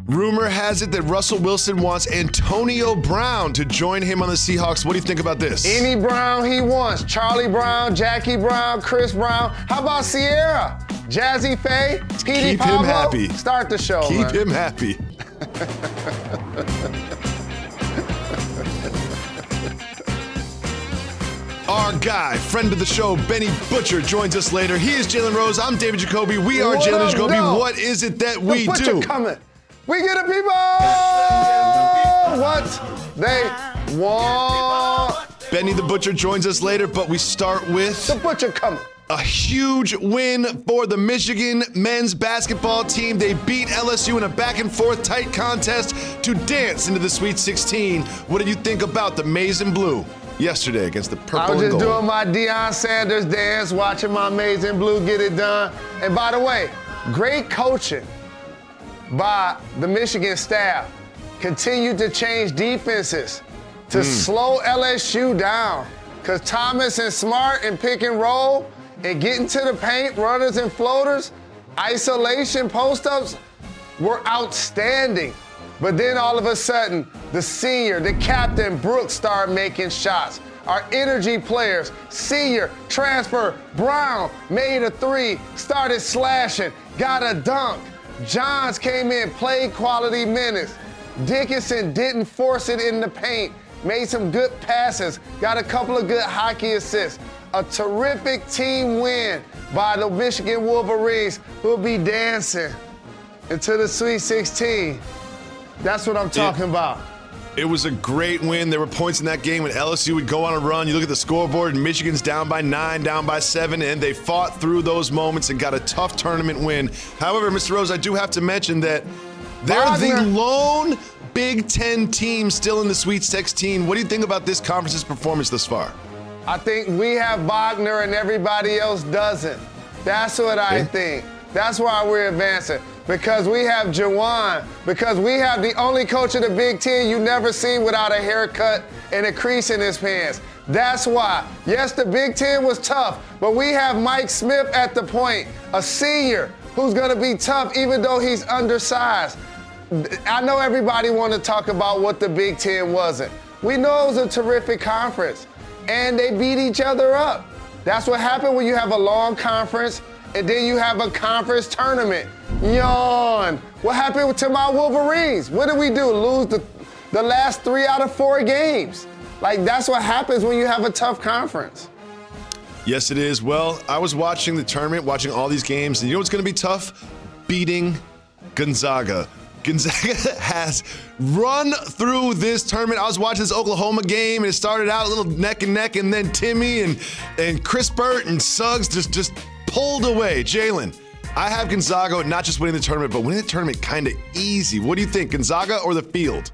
Rumor has it that Russell Wilson wants Antonio Brown to join him on the Seahawks. What do you think about this? Any Brown he wants. Charlie Brown, Jackie Brown, Chris Brown. How about Sierra? Jazzy Faye? Petey Keep Pablo? him happy. Start the show, Keep him happy. Our guy, friend of the show, Benny Butcher, joins us later. He is Jalen Rose. I'm David Jacoby. We are Jalen and Jacoby. What is it that we do? The Butcher coming. We get the people what they want. Benny the Butcher joins us later, but we start with the Butcher coming. A huge win for the Michigan men's basketball team. They beat LSU in a back-and-forth tight contest to dance into the Sweet 16. What did you think about the maize and blue yesterday against the purple and gold? I was just doing my Deion Sanders dance, watching my maize and blue get it done. And by the way, great coaching by the Michigan staff. Continued to change defenses to slow LSU down. Because Thomas and Smart and pick and roll and getting to the paint, runners and floaters, isolation, post-ups were outstanding. But then all of a sudden, the senior, the captain, Brooks started making shots. Our energy players, senior, transfer, Brown made a three, started slashing, got a dunk. Johns came in, played quality minutes. Dickinson didn't force it in the paint, made some good passes, got a couple of good hockey assists. A terrific team win by the Michigan Wolverines, who'll be dancing into the Sweet 16. That's what I'm talking about. It was a great win. There were points in that game when LSU would go on a run. You look at the scoreboard, and Michigan's down by 9, down by 7, and they fought through those moments and got a tough tournament win. However, Mr. Rose, I do have to mention that they're the lone Big Ten team still in the Sweet 16. What do you think about this conference's performance thus far? I think we have Wagner and everybody else doesn't. That's what I think. That's why we're advancing. Because we have Jawan. Because we have the only coach of the Big Ten you never seen without a haircut and a crease in his pants. That's why. Yes, the Big Ten was tough, but we have Mike Smith at the point, a senior who's going to be tough even though he's undersized. I know everybody want to talk about what the Big Ten wasn't. We know it was a terrific conference, and they beat each other up. That's what happened when you have a long conference and then you have a conference tournament. Yawn. What happened to my Wolverines? What did we do? Lose the last 3 out of 4 games. Like, that's what happens when you have a tough conference. Yes, it is. Well, I was watching the tournament, watching all these games, and you know what's going to be tough? Beating Gonzaga. Gonzaga has run through this tournament. I was watching this Oklahoma game, and it started out a little neck and neck, and then Timmy and Chris Burt and Suggs just pulled away. Jalen, I have Gonzaga not just winning the tournament, but winning the tournament kind of easy. What do you think, Gonzaga or the field?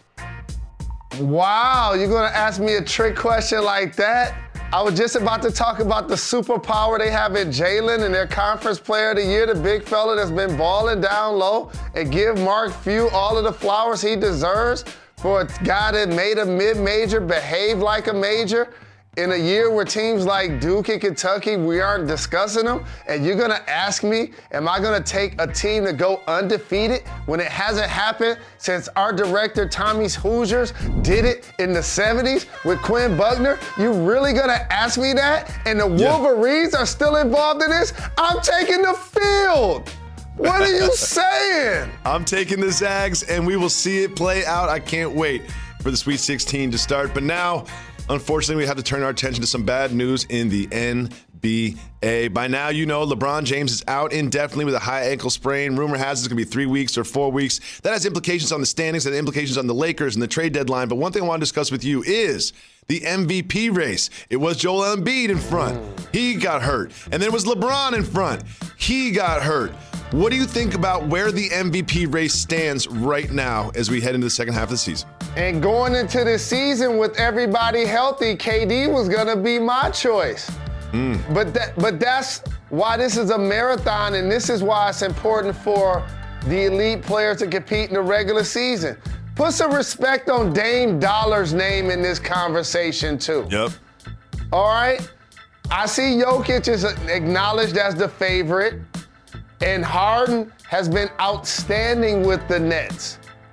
Wow, you're going to ask me a trick question like that? I was just about to talk about the superpower they have in Jalen and their conference player of the year, the big fella that's been balling down low, and give Mark Few all of the flowers he deserves for a guy that made a mid-major behave like a major. In a year where teams like Duke and Kentucky, we aren't discussing them, and you're going to ask me, am I going to take a team to go undefeated when it hasn't happened since our director, Tommy's Hoosiers, did it in the 70s with Quinn Buckner? You really going to ask me that? And the Wolverines are still involved in this? I'm taking the field. What are you saying? I'm taking the Zags, and we will see it play out. I can't wait for the Sweet 16 to start. But now, unfortunately, we have to turn our attention to some bad news in the NBA. By now, you know LeBron James is out indefinitely with a high ankle sprain. Rumor has it's going to be 3 weeks or 4 weeks. That has implications on the standings and implications on the Lakers and the trade deadline. But one thing I want to discuss with you is the MVP race. It was Joel Embiid in front. He got hurt. And then it was LeBron in front. He got hurt. What do you think about where the MVP race stands right now as we head into the second half of the season? And going into the season with everybody healthy, KD was going to be my choice. But that's why this is a marathon, and this is why it's important for the elite players to compete in the regular season. Put some respect on Dame Dollar's name in this conversation, too. Yep. All right? I see Jokic is acknowledged as the favorite, and Harden has been outstanding with the Nets.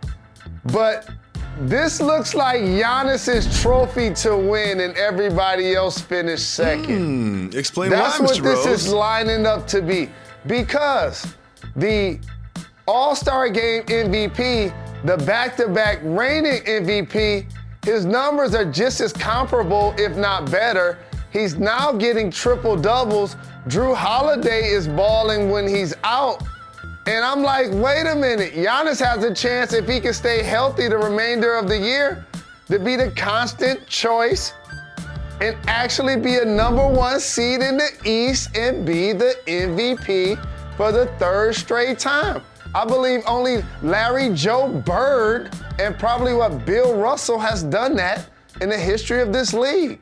But this looks like Giannis's trophy to win and everybody else finished second. Explain That's why, what Mr. this Rose. is lining up to be. Because the All-Star Game MVP, the back-to-back reigning MVP, his numbers are just as comparable, if not better. He's now getting triple-doubles. Drew Holiday is balling when he's out. And I'm like, wait a minute. Giannis has a chance, if he can stay healthy the remainder of the year, to be the constant choice and actually be a #1 seed in the East and be the MVP for the third straight time. I believe only Larry Joe Bird and probably Bill Russell has done that in the history of this league.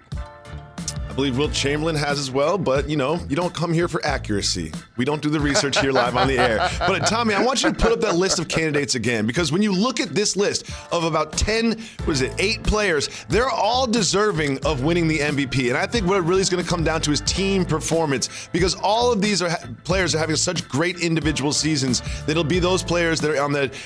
I believe Wilt Chamberlain has as well, but you don't come here for accuracy. We don't do the research here live on the air. But Tommy, I want you to put up that list of candidates again, because when you look at this list of about 8 players, they're all deserving of winning the MVP. And I think what it really is going to come down to is team performance, because all of these players are having such great individual seasons that it'll be those players that are on the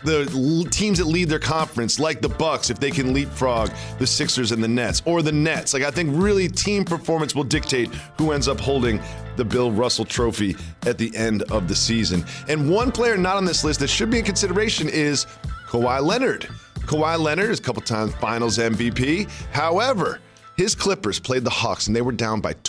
teams that lead their conference, like the Bucks, if they can leapfrog the Sixers and the Nets, or the Nets. I think really team performance will dictate who ends up holding the Bill Russell Trophy at the end of the season. And one player not on this list that should be in consideration is Kawhi Leonard. Kawhi Leonard is a couple times Finals MVP. However, his Clippers played the Hawks, and they were down by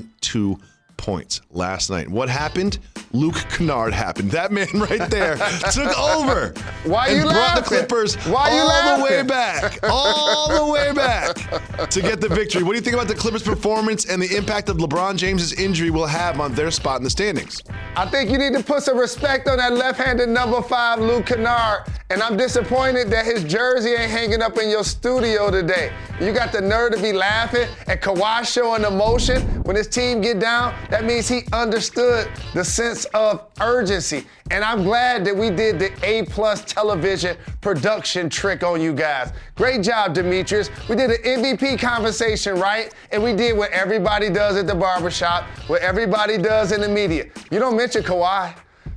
22 points last night. What happened? Luke Kennard happened. That man right there took over. Why and you brought laughing? the Clippers Why you all laughing? the way back, all the way back to get the victory. What do you think about the Clippers' performance and the impact of LeBron James's injury will have on their spot in the standings? I think you need to put some respect on that left-handed #5, Luke Kennard. And I'm disappointed that his jersey ain't hanging up in your studio today. You got the nerve to be laughing at Kawhi showing emotion when his team get down. That means he understood the sense of urgency. And I'm glad that we did the A+ television production trick on you guys. Great job, Demetrius. We did an MVP conversation, right? And we did what everybody does at the barbershop, what everybody does in the media. You don't mention Kawhi.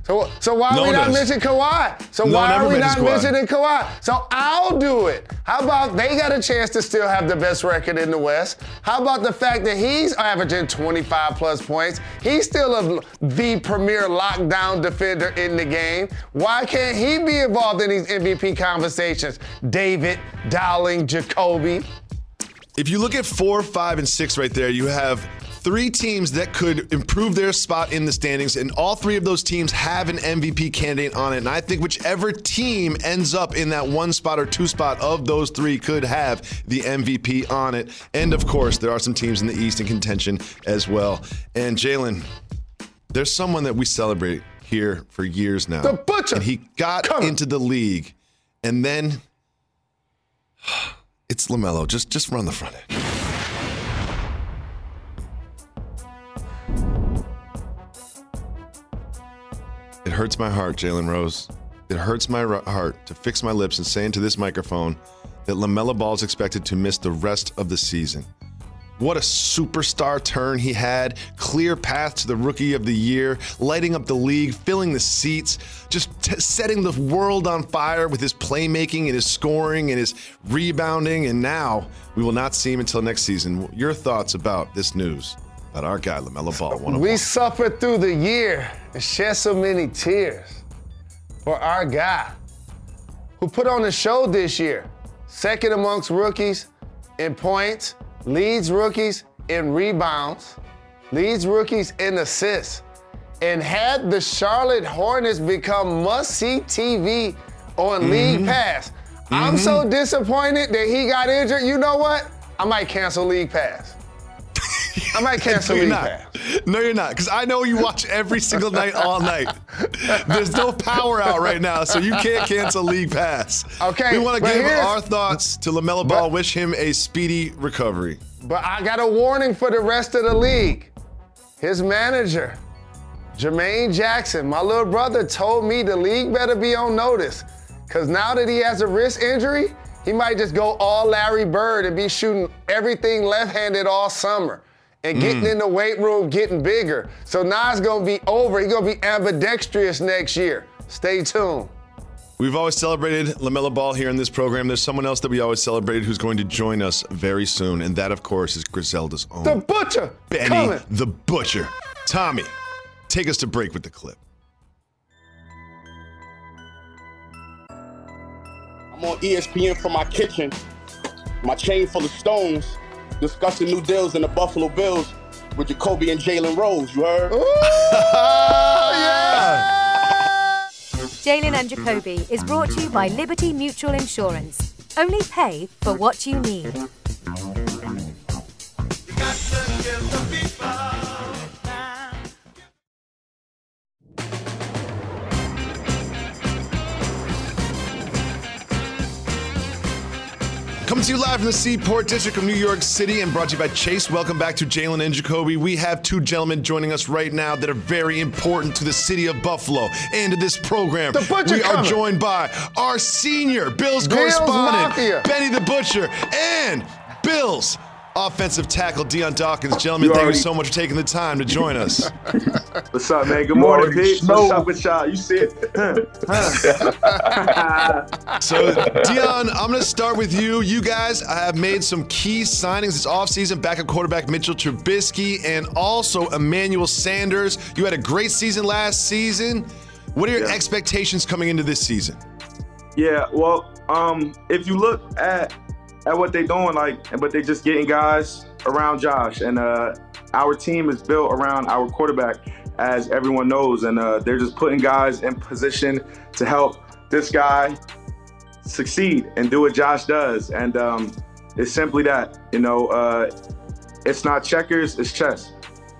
So why are we not mentioning Kawhi? So why are we not mentioning Kawhi? So I'll do it. How about they got a chance to still have the best record in the West? How about the fact that he's averaging 25+ points? He's still the premier lockdown defender in the game. Why can't he be involved in these MVP conversations? David, Dowling, Jacoby. If you look at 4, 5, and 6 right there, you have 3 teams that could improve their spot in the standings, and all 3 of those teams have an MVP candidate on it. And I think whichever team ends up in that 1 spot or 2 spot of those 3 could have the MVP on it. And of course, there are some teams in the East in contention as well. And Jalen, there's someone that we celebrate here for years now. The Butcher. And he got into the league, and then it's LaMelo. Just run the front end. It hurts my heart, Jalen Rose. It hurts my heart to fix my lips and say into this microphone that LaMelo Ball is expected to miss the rest of the season. What a superstar turn he had. Clear path to the Rookie of the Year, lighting up the league, filling the seats, just setting the world on fire with his playmaking and his scoring and his rebounding. And now we will not see him until next season. Your thoughts about this news about our guy, LaMelo Ball? We suffered through the year and shed so many tears for our guy who put on the show this year. Second amongst rookies in points, leads rookies in rebounds, leads rookies in assists, and had the Charlotte Hornets become must-see TV on League Pass. I'm so disappointed that he got injured. You know what? I might cancel League Pass. I might cancel League Pass. No, you're not, because I know you watch every single night, all night. There's no power out right now, so you can't cancel League Pass. Okay, we want to give our thoughts to LaMelo Ball. Wish him a speedy recovery. But I got a warning for the rest of the league. His manager, Jermaine Jackson, my little brother, told me the league better be on notice, because now that he has a wrist injury, he might just go all Larry Bird and be shooting everything left-handed all summer and getting in the weight room, getting bigger. So now it's going to be over. He's going to be ambidextrous next year. Stay tuned. We've always celebrated LaMelo Ball here in this program. There's someone else that we always celebrated who's going to join us very soon, and that, of course, is Griselda's own. The Butcher! Benny Coming. the Butcher. Tommy, take us to break with the clip. I'm on ESPN from my kitchen, my chain full of stones, discussing new deals in the Buffalo Bills with Jacoby and Jalen Rose, you heard? Ooh, yeah! Jalen and Jacoby is brought to you by Liberty Mutual Insurance. Only pay for what you need. Coming to you live from the Seaport District of New York City and brought to you by Chase. Welcome back to Jalen and Jacoby. We have two gentlemen joining us right now that are very important to the city of Buffalo and to this program. The Butcher we are coming. joined by our senior Bills Bills correspondent, Mafia. Benny the Butcher, and Bills offensive tackle, Dion Dawkins. Gentlemen, thank you so much for taking the time to join us. What's up, man? Good morning, Pete. What's up with y'all? You see it? So, Dion, I'm going to start with you. You guys have made some key signings this offseason. Backup quarterback Mitchell Trubisky and also Emmanuel Sanders. You had a great season last season. What are your expectations coming into this season? Yeah, well, if you look at what they're doing, but they're just getting guys around Josh, and our team is built around our quarterback, as everyone knows, and they're just putting guys in position to help this guy succeed and do what Josh does, and it's simply that, it's not checkers, it's chess.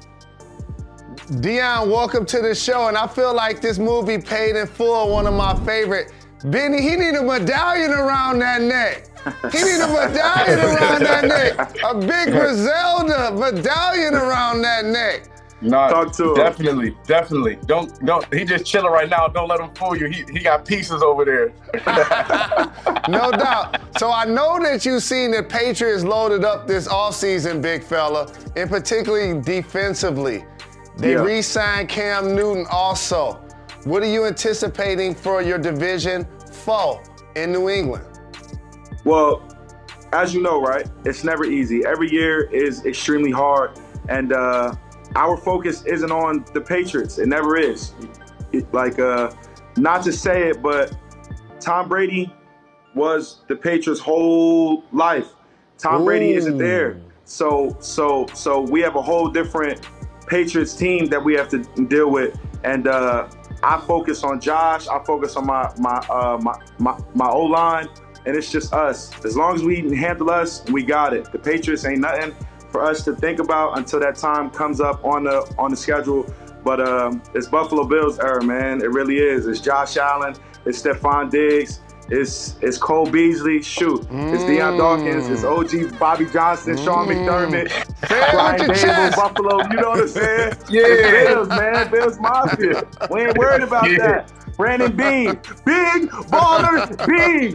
Dion, welcome to the show, and I feel like this movie Paid in Full, one of my favorite. Benny, he need a medallion around that neck. He need a medallion around that neck. A big Griselda medallion around that neck. No, Talk to him. Definitely. Don't. He just chilling right now. Don't let him fool you. He got pieces over there. No doubt. So I know that you've seen the Patriots loaded up this offseason, big fella, and particularly defensively. They re-signed Cam Newton also. What are you anticipating for your division foe in New England? Well, as you know, right, it's never easy. Every year is extremely hard, and our focus isn't on the Patriots. It never is. Not to say it, but Tom Brady was the Patriots' whole life. Tom Brady isn't there. So we have a whole different Patriots team that we have to deal with, and I focus on Josh. I focus on my O-line, and it's just us. As long as we handle us, we got it. The Patriots ain't nothing for us to think about until that time comes up on the schedule. But it's Buffalo Bills era, man. It really is. It's Josh Allen. It's Stephon Diggs. It's Cole Beasley. Shoot. It's Deion Dawkins. It's OG Bobby Johnson, Sean McDermott, Brian Dable, Buffalo. You know what I'm saying? Yeah. It's Bills, man. Bills Mafia. We ain't worried about that. Brandon Beane. Big Baller Beane.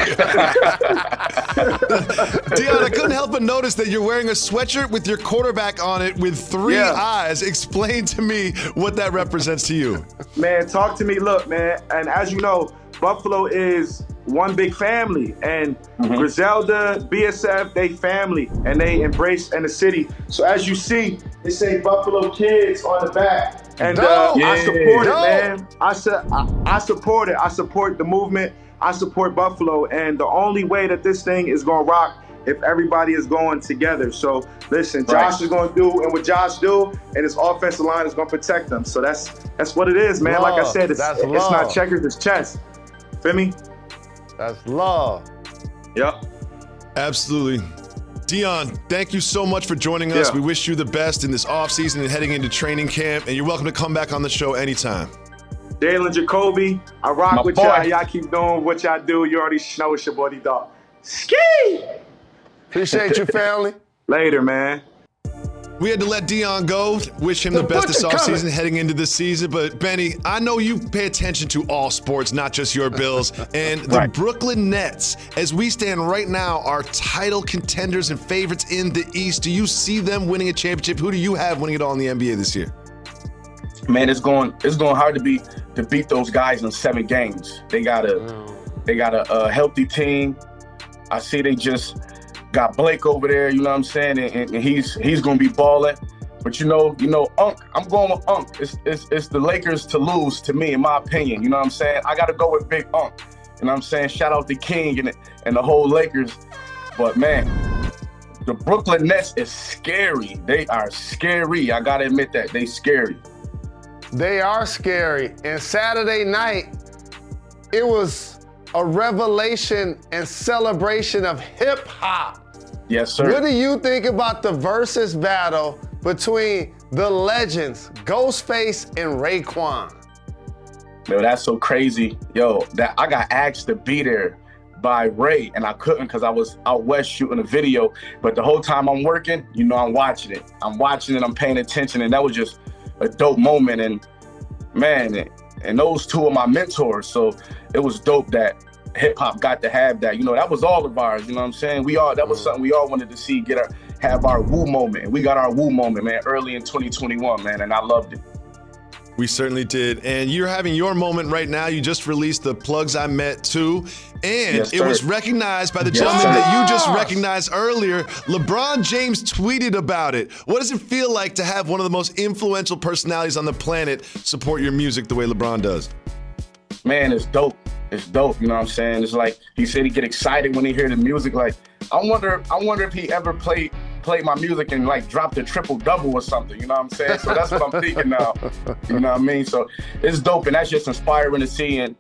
Dion, I couldn't help but notice that you're wearing a sweatshirt with your quarterback on it with three eyes. Explain to me what that represents to you. Man, talk to me. Look, man, and as you know, Buffalo is one big family, and Griselda, BSF, they family, and they embrace in the city. So as you see, they say Buffalo Kids on the back. And I support it, man. I support it. I support the movement. I support Buffalo. And the only way that this thing is going to rock if everybody is going together. So listen, Josh is going to do and what Josh do, and his offensive line is going to protect them. So that's what it is, man. Love. Like I said, it's not checkers, it's chess. Feel me? That's love. Yep. Absolutely. Dion, thank you so much for joining us. Yeah. We wish you the best in this offseason and heading into training camp, and you're welcome to come back on the show anytime. Jalen Jacoby, I rock My with boy. y'all. Y'all keep doing what y'all do. You already know it's your buddy dog. Ski! Appreciate you, family. Later, man. We had to let Dion go. Wish him the best this Butcher coming. offseason heading into this season. But, Benny, I know you pay attention to all sports, not just your Bills. And the Brooklyn Nets, as we stand right now, are title contenders and favorites in the East. Do you see them winning a championship? Who do you have winning it all in the NBA this year? man, it's going hard to beat those guys in 7 games. They got a healthy team. I see they just got Blake over there, you know what I'm saying, and he's going to be balling. But you know, Unc, I'm going with Unc. It's the Lakers to lose, to me, in my opinion. You know what I'm saying? I got to go with Big Unc. You know what I'm saying? Shout out to King and the whole Lakers. But man, the Brooklyn Nets is scary. They are scary. I got to admit that. They scary. They are scary. And Saturday night, it was a revelation and celebration of hip hop. Yes, sir. What do you think about the versus battle between the legends, Ghostface and Raekwon? Yo, that's so crazy. Yo, that I got asked to be there by Ray, and I couldn't because I was out west shooting a video. But the whole time I'm working, you know, I'm watching it. I'm paying attention, and that was just a dope moment. And man, and those two are my mentors, so it was dope that hip hop got to have that. You know, that was all of ours. You know what I'm saying? That was something we all wanted to see, have our woo moment. And we got our woo moment, man, early in 2021, man, and I loved it. We certainly did. And you're having your moment right now. You just released the Plugs I Met 2, and yes, it was recognized by the gentleman that you just recognized earlier. LeBron James tweeted about it. What does it feel like to have one of the most influential personalities on the planet support your music the way LeBron does? Man, it's dope. It's dope, you know what I'm saying? It's like he said he get excited when he hear the music. Like, I wonder if he ever played my music and like dropped a triple-double or something, you know what I'm saying? So that's what I'm thinking now, you know what I mean? So it's dope, and that's just inspiring to see, and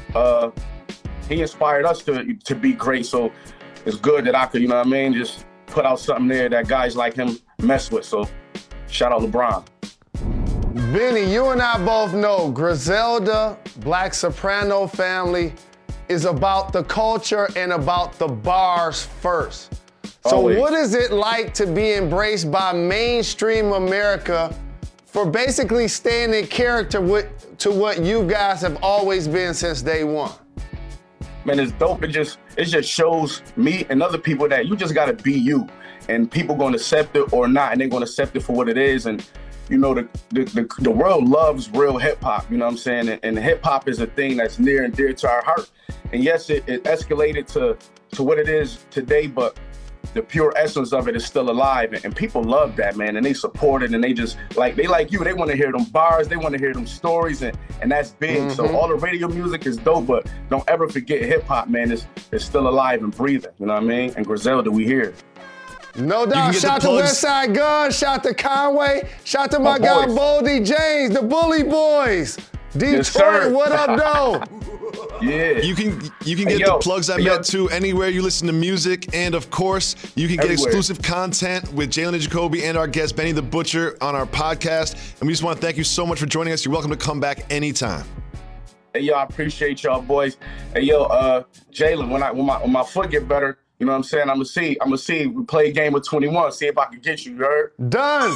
he inspired us to be great, so it's good that I could, you know what I mean, just put out something there that guys like him mess with, so shout out LeBron. Benny, you and I both know Griselda, Black Soprano family is about the culture and about the bars first. So Always. What is it like to be embraced by mainstream America for basically staying in character to what you guys have always been since day one? Man, it's dope. It just shows me and other people that you just gotta be you, and people gonna accept it or not, and they're gonna accept it for what it is. And you know, the world loves real hip hop. You know what I'm saying? And hip hop is a thing that's near and dear to our heart. And yes, it escalated to what it is today, but the pure essence of it is still alive, and people love that, man, and they support it, and they just they like you, they want to hear them bars, they want to hear them stories, and that's big. Mm-hmm. So all the radio music is dope, but don't ever forget hip hop, man, is still alive and breathing, you know what I mean? And Griselda, we here. No doubt. Shout to Westside Gun, shout to Conway, shout to my guy Boldy James, the Bully Boys. Detroit, yes, what up, though? Yeah. You can get the Plugs I Met 2 anywhere you listen to music, and of course, you can get exclusive content with Jalen and Jacoby and our guest Benny the Butcher on our podcast. And we just want to thank you so much for joining us. You're welcome to come back anytime. Hey, yo, I appreciate y'all, boys. Hey, yo, Jalen, when my foot get better, you know what I'm saying? I'm gonna see. We play a game with 21. See if I can get you. You heard? Done.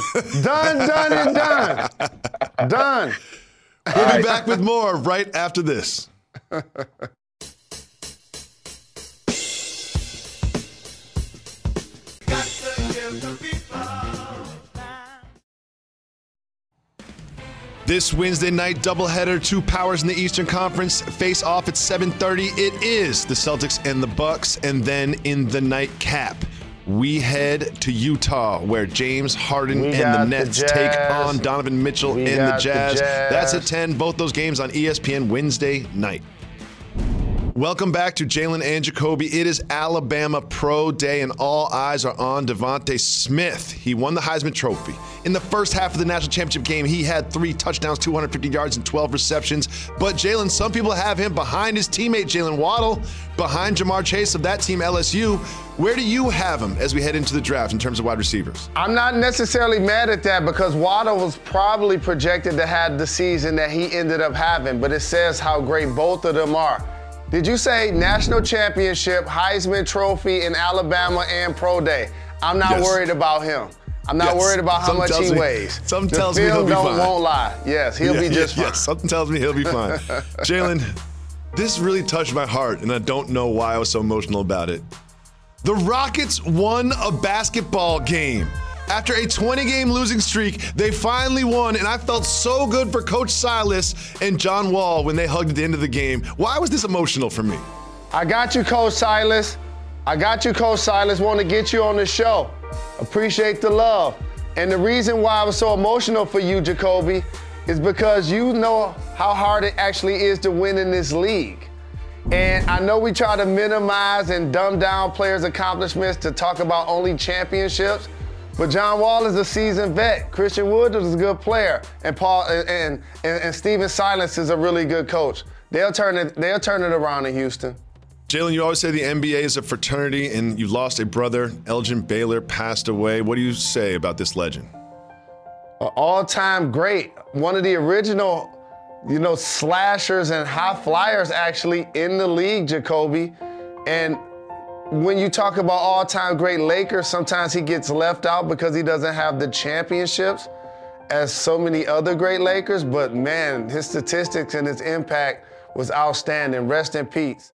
Done. We'll be back with more right after this. This Wednesday night doubleheader, 2 powers in the Eastern Conference face off at 7:30. It is the Celtics and the Bucks, and then in the nightcap, we head to Utah, where James Harden and the Nets take on Donovan Mitchell and the Jazz. That's at 10. Both those games on ESPN Wednesday night. Welcome back to Jalen and Jacoby. It is Alabama Pro Day, and all eyes are on Devontae Smith. He won the Heisman Trophy. In the first half of the national championship game, he had 3 touchdowns, 250 yards, and 12 receptions. But Jalen, some people have him behind his teammate Jalen Waddle, behind Jamar Chase of that team, LSU. Where do you have him as we head into the draft in terms of wide receivers? I'm not necessarily mad at that because Waddle was probably projected to have the season that he ended up having, but it says how great both of them are. Did you say national championship, Heisman Trophy in Alabama and Pro Day? I'm not worried about him. I'm not worried about how much he weighs. Something tells me he'll be fine. Won't lie. Yes, he'll be just fine. Yes, something tells me he'll be fine. Jalen, this really touched my heart, and I don't know why I was so emotional about it. The Rockets won a basketball game. After a 20-game losing streak, they finally won, and I felt so good for Coach Silas and John Wall when they hugged at the end of the game. Why was this emotional for me? I got you, Coach Silas. Want to get you on the show. Appreciate the love. And the reason why I was so emotional for you, Jacoby, is because you know how hard it actually is to win in this league. And I know we try to minimize and dumb down players' accomplishments to talk about only championships, but John Wall is a seasoned vet. Christian Wood is a good player, and Stephen Silas is a really good coach. They'll turn it around in Houston. Jalen, you always say the NBA is a fraternity, and you lost a brother. Elgin Baylor passed away. What do you say about this legend? An all-time great. One of the original, slashers and high flyers actually in the league, Jacoby. And when you talk about all-time great Lakers, sometimes he gets left out because he doesn't have the championships as so many other great Lakers. But man, his statistics and his impact was outstanding. Rest in peace.